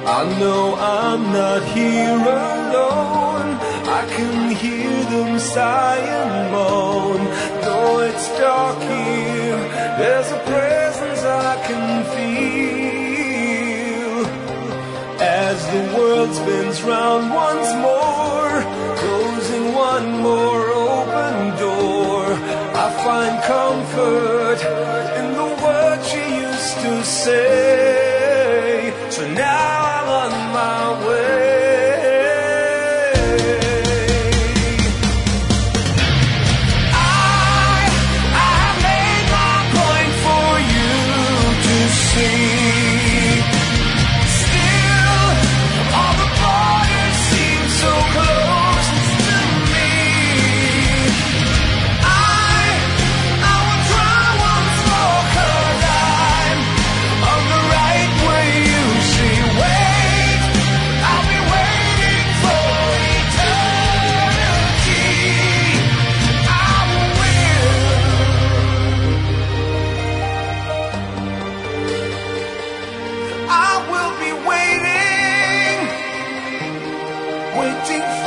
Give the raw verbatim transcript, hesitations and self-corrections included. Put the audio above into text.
I know I'm not here alone. I can hear them sigh and moan. Though it's dark here, there's a presence I can feel. As the world spins round once more, closing one more open door, I find comfort in the words she used to say. So now I'm on my way. I, I made my point for you to see. Still, all the borders seem so close to me. I, I will try once more, 'cause I'm on the right way, you see. Wait, I'll be waiting for eternity. I will. I will be waiting, waiting